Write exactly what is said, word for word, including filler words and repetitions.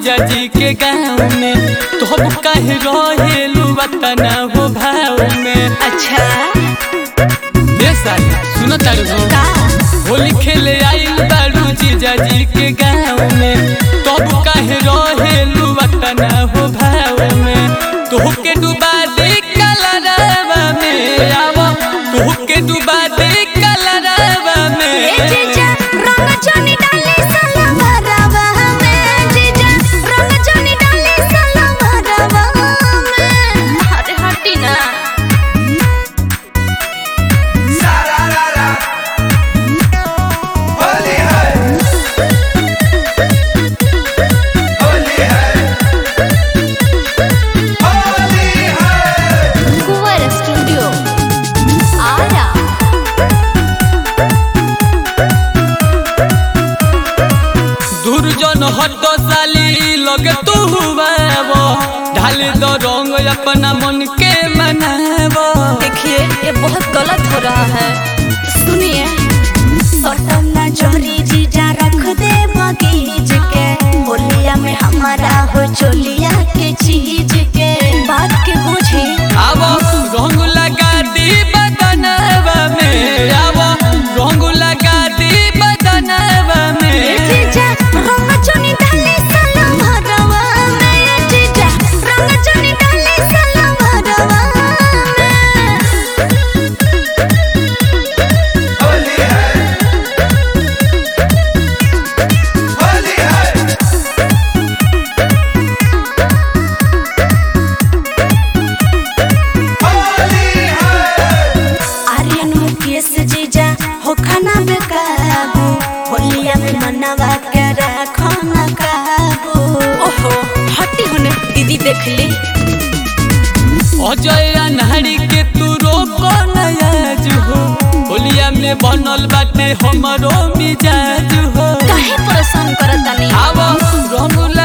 जीजा जी के गाँव में, तो अब काहे रहेलू वतन हो भाव में। अच्छा ये साली सुनो तारू हो, होली खेले आइल बारू जीजा जी के गाँव में, तो अब काहे रहेलू वतन हो भाव में। तोहके डुबा दे कलरवा में, आवो तोहके डुबा दे कलरवा में। ए जीजा रंग जोनी डाले साला भरवा में, जीजा रंग जोनी डाले साला भरवा में। अरे हटी ना। सारा रारा होली है, होली है, होली है। कुंवर स्टूडियो आरा। दुर्जन हट साली लगे तू हुआवो, ढाल दो रंग अपना मन के मनावो। देखिए ये बहुत गलत हो रहा है, सुनिए। सटना जोरी जीजा रख दे बगीच के, होलिया में हमारा हो चोलिया के चीज के बात के बुझे। आवो रंग लगा दी बदनवा में, आवो रंग लगा दी बदनवा में। जीजा रंग जोनी डाले साला भरवा में, जीजा रंग जोनी डाले साला भरवा में। होली है, होली है, होली है। आर्यन मुकेश जीजा हो खाना बेकाबू, होलिया में मनवा के रखो न काबू। ओहो हटी होने दीदी देख ली। अजय अनहरी के तू रोको नयाज हो, होलिया में बनल बाटे हमरो मिजाज हो। काहे परेशान करतानी। आवो रंग